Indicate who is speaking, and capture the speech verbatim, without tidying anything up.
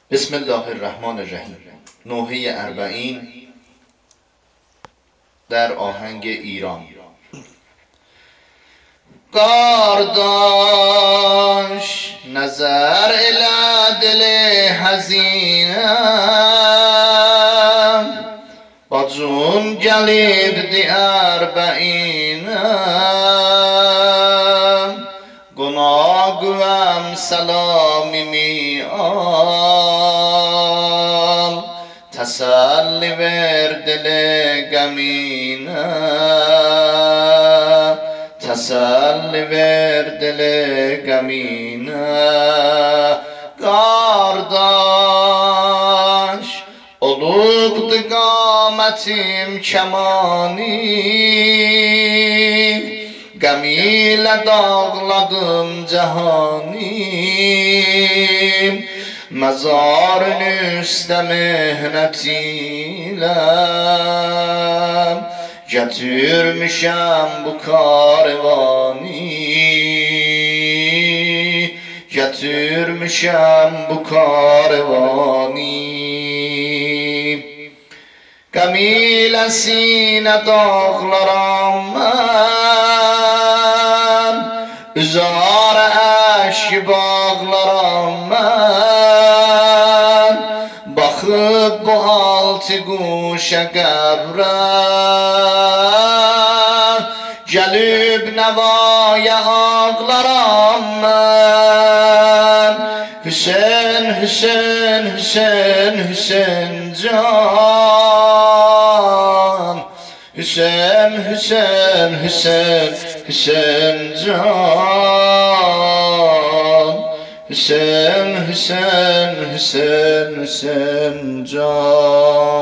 Speaker 1: بسم الله الرحمن الرحیم. نوحه اربعین در آهنگ ایران. کارداش نظر الی دل حزینم با جون گلید دی اربعینم گناه گویم سلامی می آل تسلی ور دل گمینم تسلی ور دل گمینم کارداش olubdu qamətim kəmanim qəm ilə dağladım cəhanim məzarın üstə mehnət ilə gətirmişəm bu karvani gətirmişəm bu karvani qəm ilə sinə dağlaram mən üzarə əşk bağlaram mən baxıb bu altı quşə qəbrə gəlib nəvaya ağlaram mən Hüseyin, Hüseyin, Hüseyin, Hüseyin can Hüseyin, Hüseyin, Hüseyin, Hüseyin can Hüseyin, Hüseyin, Hüseyin, Hüseyin can